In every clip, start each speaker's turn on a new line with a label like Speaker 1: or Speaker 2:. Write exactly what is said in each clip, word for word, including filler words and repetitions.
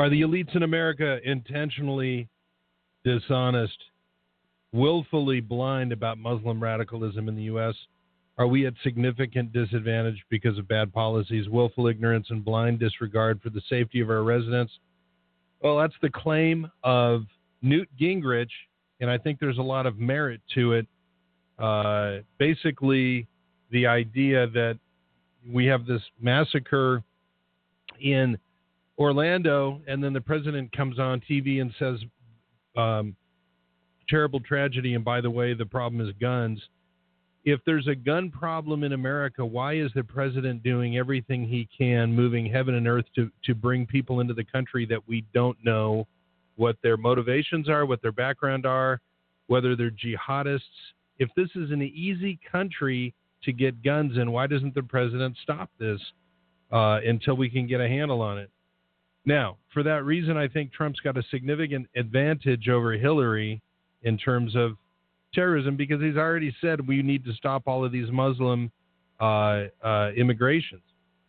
Speaker 1: Are the elites in America intentionally dishonest, willfully blind about Muslim radicalism in the U S? Are we at significant disadvantage because of bad policies, willful ignorance, and blind disregard for the safety of our residents? Well, that's the claim of Newt Gingrich, and I think there's a lot of merit to it. Uh, basically, the idea that we have this massacre in Orlando, and then the president comes on T V and says, um, terrible tragedy, and by the way, the problem is guns. If there's a gun problem in America, why is the president doing everything he can, moving heaven and earth to, to bring people into the country that we don't know what their motivations are, what their background are, whether they're jihadists? If this is an easy country to get guns in, why doesn't the president stop this uh, until we can get a handle on it? Now, for that reason, I think Trump's got a significant advantage over Hillary in terms of terrorism, because he's already said we need to stop all of these Muslim uh, uh, immigrations.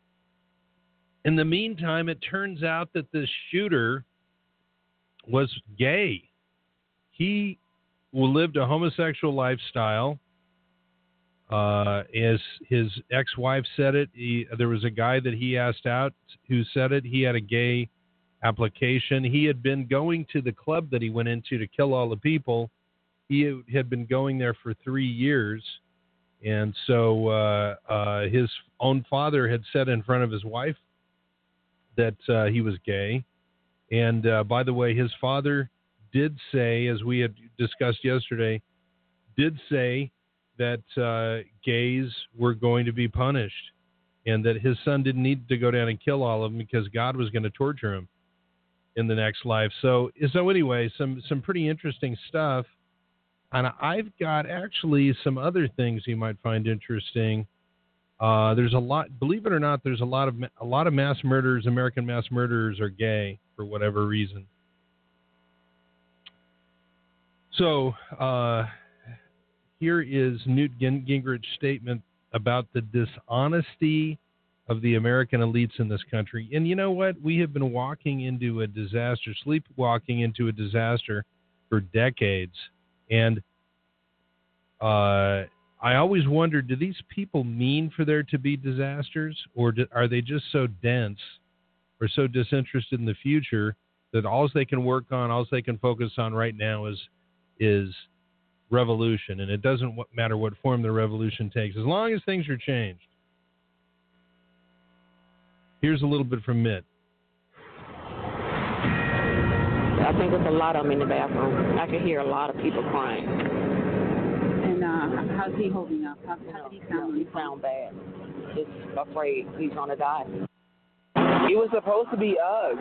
Speaker 1: In the meantime, it turns out that this shooter was gay. He lived a homosexual lifestyle. Uh, as his ex-wife said it, he, there was a guy that he asked out who said it. He had a gay application. He had been going to the club that he went into to kill all the people. He had been going there for three years. And so uh, uh, his own father had said in front of his wife that uh, he was gay. And uh, by the way, his father did say, as we had discussed yesterday, did say that uh, gays were going to be punished, and that his son didn't need to go down and kill all of them because God was going to torture him in the next life. So, so anyway, some, some pretty interesting stuff. And I've got actually some other things you might find interesting. Uh, there's a lot, believe it or not, there's a lot of a lot of mass murderers, American mass murderers are gay for whatever reason. So uh, here is Newt Gingrich's statement about the dishonesty of the American elites in this country. And you know what? We have been walking into a disaster, sleepwalking into a disaster for decades. And uh, I always wondered, do these people mean for there to be disasters, or do, are they just so dense or so disinterested in the future that all they can work on, all they can focus on right now is is revolution, and it doesn't matter what form the revolution takes, as long as things are changed. Here's a little bit from Mitt.
Speaker 2: I think there's a lot of them in the bathroom. I can hear a lot of people crying.
Speaker 3: And uh, how's he holding up? How, how did he sound?
Speaker 2: He sound bad. Just afraid he's gonna die.
Speaker 4: It was supposed to be us.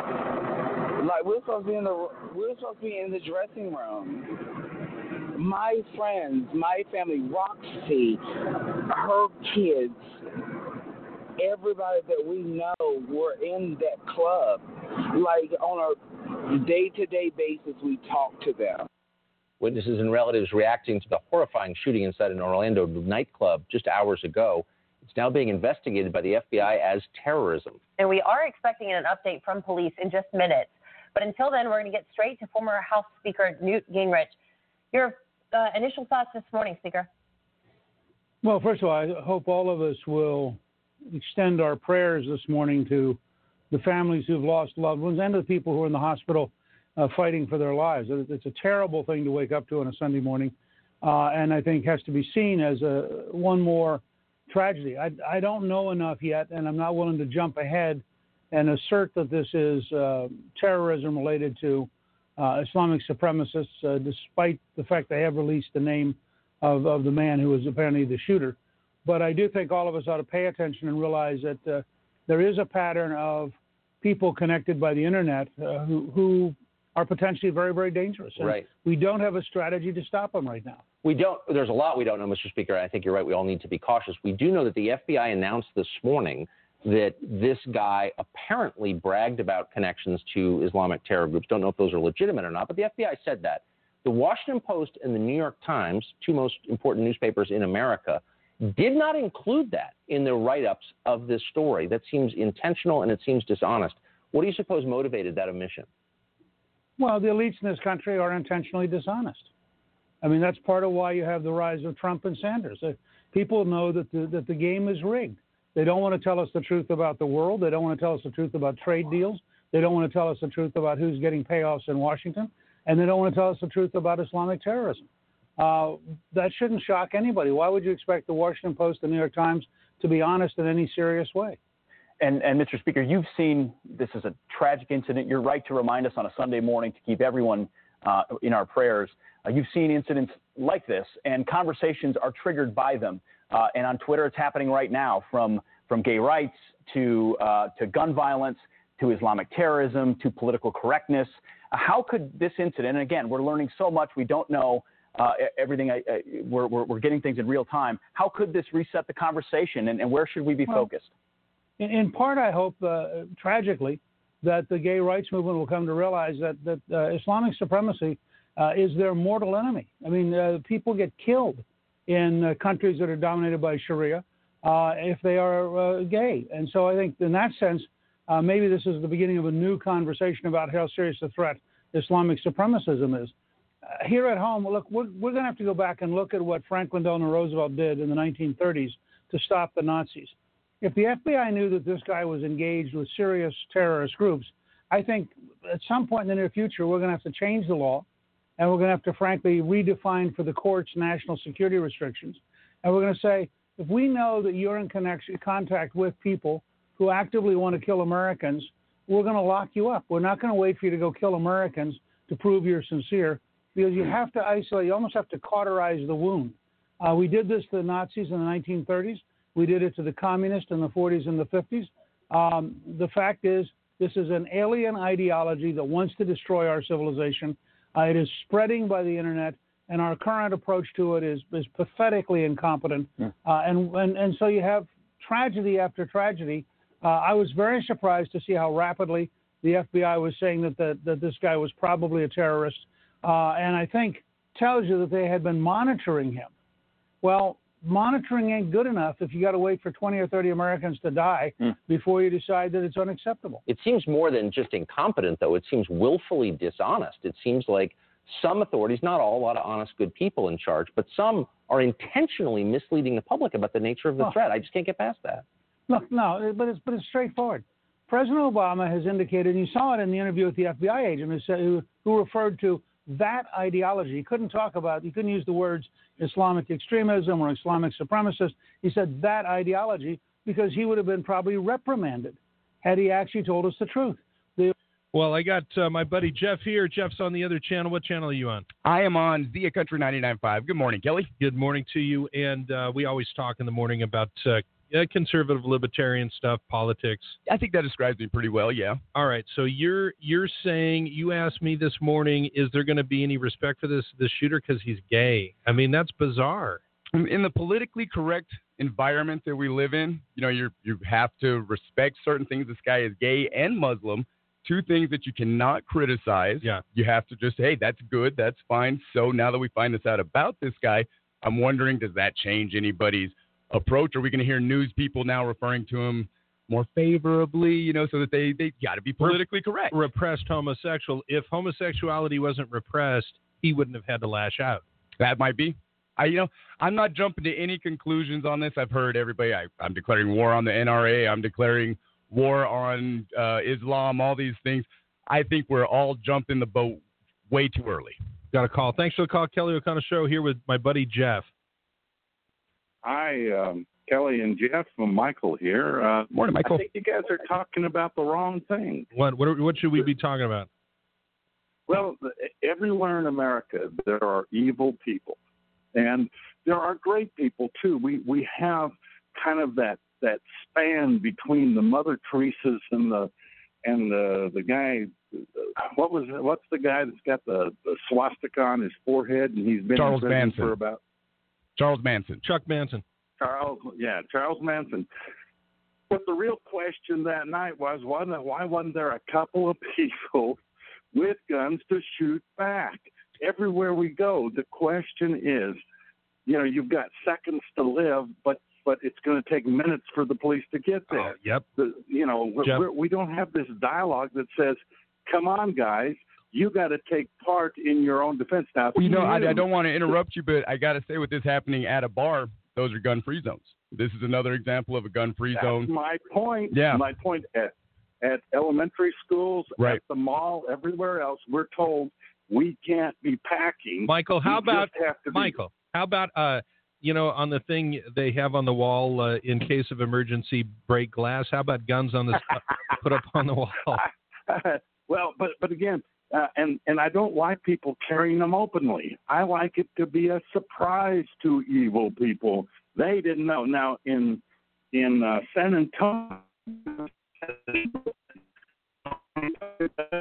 Speaker 4: Like we're supposed to be in the we're supposed to be in the dressing room. My friends, my family, Roxy, her kids, everybody that we know were in that club. Like on a day-to-day basis, we talk to them.
Speaker 5: Witnesses and relatives reacting to the horrifying shooting inside an Orlando nightclub just hours ago. It's now being investigated by the F B I as terrorism.
Speaker 6: And we are expecting an update from police in just minutes. But until then, we're going to get straight to former House Speaker Newt Gingrich. Your uh, initial thoughts this morning, Speaker?
Speaker 7: Well, first of all, I hope all of us will extend our prayers this morning to the families who've lost loved ones and to the people who are in the hospital uh, fighting for their lives. It's a terrible thing to wake up to on a Sunday morning, uh, and I think has to be seen as a one more tragedy. I, I don't know enough yet, and I'm not willing to jump ahead and assert that this is uh, terrorism related to uh, Islamic supremacists, uh, despite the fact they have released the name of, of the man who was apparently the shooter. But I do think all of us ought to pay attention and realize that uh, there is a pattern of people connected by the internet uh, who, who are potentially very, very dangerous. And
Speaker 5: right.
Speaker 7: We don't have a strategy to stop them right now.
Speaker 5: We don't. There's a lot we don't know, Mister Speaker. I think you're right. We all need to be cautious. We do know that the F B I announced this morning that this guy apparently bragged about connections to Islamic terror groups. Don't know if those are legitimate or not, but the F B I said that. The Washington Post and the New York Times, two most important newspapers in America, did not include that in their write-ups of this story. That seems intentional and it seems dishonest. What do you suppose motivated that omission?
Speaker 7: Well, the elites in this country are intentionally dishonest. I mean, that's part of why you have the rise of Trump and Sanders. Uh, people know that the, that the game is rigged. They don't want to tell us the truth about the world. They don't want to tell us the truth about trade deals. They don't want to tell us the truth about who's getting payoffs in Washington. And they don't want to tell us the truth about Islamic terrorism. Uh, that shouldn't shock anybody. Why would you expect the Washington Post, the New York Times, to be honest in any serious way?
Speaker 8: And, and Mister Speaker, you've seen this is a tragic incident. You're right to remind us on a Sunday morning to keep everyone uh, in our prayers. Uh, you've seen incidents like this, and conversations are triggered by them. Uh, and on Twitter, it's happening right now, from from gay rights to uh, to gun violence to Islamic terrorism to political correctness. Uh, how could this incident? And again, we're learning so much. We don't know uh, everything. Uh, we're, we're we're getting things in real time. How could this reset the conversation, and, and where should we be well, focused?
Speaker 7: In, in part, I hope, uh, tragically, that the gay rights movement will come to realize that that uh, Islamic supremacy Uh, is their mortal enemy. I mean, uh, people get killed in uh, countries that are dominated by Sharia uh, if they are uh, gay. And so I think in that sense, uh, maybe this is the beginning of a new conversation about how serious a threat Islamic supremacism is. Uh, here at home, look, we're, we're going to have to go back and look at what Franklin Delano Roosevelt did in the nineteen thirties to stop the Nazis. If the F B I knew that this guy was engaged with serious terrorist groups, I think at some point in the near future, we're going to have to change the law. And we're going to have to, frankly, redefine for the courts national security restrictions. And we're going to say, if we know that you're in connection, contact with people who actively want to kill Americans, we're going to lock you up. We're not going to wait for you to go kill Americans to prove you're sincere, because you have to isolate. You almost have to cauterize the wound. Uh, we did this to the Nazis in the nineteen thirties. We did it to the communists in the forties and the fifties. Um, the fact is, this is an alien ideology that wants to destroy our civilization. Uh, it is spreading by the internet, and our current approach to it is, is pathetically incompetent. Yeah. Uh, and, and, and so you have tragedy after tragedy. Uh, I was very surprised to see how rapidly the F B I was saying that, the, that this guy was probably a terrorist. Uh, and I think tells you that they had been monitoring him. Well, monitoring ain't good enough if you got to wait for twenty or thirty Americans to die mm. before you decide that it's unacceptable.
Speaker 5: It seems more than just incompetent, though. It seems willfully dishonest. It seems like some authorities, not all, a lot of honest, good people in charge, but some are intentionally misleading the public about the nature of the oh. threat. I just can't get past that.
Speaker 7: Look, no, but it's, but it's straightforward. President Obama has indicated, and you saw it in the interview with the F B I agent who, said, who, who referred to that ideology. He couldn't talk about, he couldn't use the words Islamic extremism or Islamic supremacist. He said that ideology because he would have been probably reprimanded had he actually told us the truth. The
Speaker 1: well, I got uh, my buddy Jeff here. Jeff's on the other channel. What channel are you on?
Speaker 9: I am on Via Country ninety-nine point five. Good morning, Kelly.
Speaker 1: Good morning to you. And uh, we always talk in the morning about uh, Uh, conservative libertarian stuff, politics.
Speaker 9: I think that describes me pretty well, yeah.
Speaker 1: All right, so you're you're saying, you asked me this morning, is there going to be any respect for this this shooter because he's gay? I mean, that's bizarre.
Speaker 9: In the politically correct environment that we live in, you know, you you have to respect certain things. This guy is gay and Muslim, two things that you cannot criticize.
Speaker 1: Yeah.
Speaker 9: You have to just, hey, that's good, that's fine. So now that we find this out about this guy, I'm wondering, does that change anybody's approach? Are we going to hear news people now referring to him more favorably, you know, so that they, they got to be politically correct?
Speaker 1: Repressed homosexual. If homosexuality wasn't repressed, he wouldn't have had to lash out.
Speaker 9: That might be. I, you know, I'm not jumping to any conclusions on this. I've heard everybody, I, I'm declaring war on the N R A. I'm declaring war on uh, Islam, all these things. I think we're all jumping the boat way too early.
Speaker 1: Got a call. Thanks for the call. Kelly O'Connor Show here with my buddy Jeff.
Speaker 10: Hi, um, Kelly and Jeff. I'm Michael here. Uh,
Speaker 9: Morning, Michael.
Speaker 10: I think you guys are talking about the wrong thing.
Speaker 1: What, what what should we be talking about?
Speaker 10: Well, everywhere in America there are evil people, and there are great people too. We we have kind of that, that span between the Mother Teresa's and the and the the guy. What was what's the guy that's got the, the swastika on his forehead and he's been
Speaker 9: Charles
Speaker 10: in prison
Speaker 9: Manson.
Speaker 10: for about.
Speaker 9: Charles Manson.
Speaker 1: Chuck Manson.
Speaker 10: Charles, yeah, Charles Manson. But the real question that night was, wasn't, why wasn't there a couple of people with guns to shoot back? Everywhere we go, the question is, you know, you've got seconds to live, but but it's going to take minutes for the police to get there.
Speaker 1: Oh, yep.
Speaker 10: The, you know,
Speaker 1: Jeff.
Speaker 10: we're, we don't have this dialogue that says, "Come on, guys, you got to take part in your own defense." Now,
Speaker 9: well, you know, I, I don't want to interrupt you, but I got to say, with this happening at a bar, those are gun-free zones. This is another example of a gun-free
Speaker 10: That's
Speaker 9: zone.
Speaker 10: my point.
Speaker 9: Yeah.
Speaker 10: My point at at elementary schools,
Speaker 9: right.
Speaker 10: at the mall, everywhere else, we're told we can't be packing.
Speaker 1: Michael, how
Speaker 10: we
Speaker 1: about
Speaker 10: just have to be-
Speaker 1: Michael? How about uh, you know, on the thing they have on the wall uh, in case of emergency, break glass? How about guns on the put up on the wall?
Speaker 10: Well, but but again, uh, and and I don't like people carrying them openly. I like it to be a surprise to evil people. They didn't know. Now in in uh, San Antonio,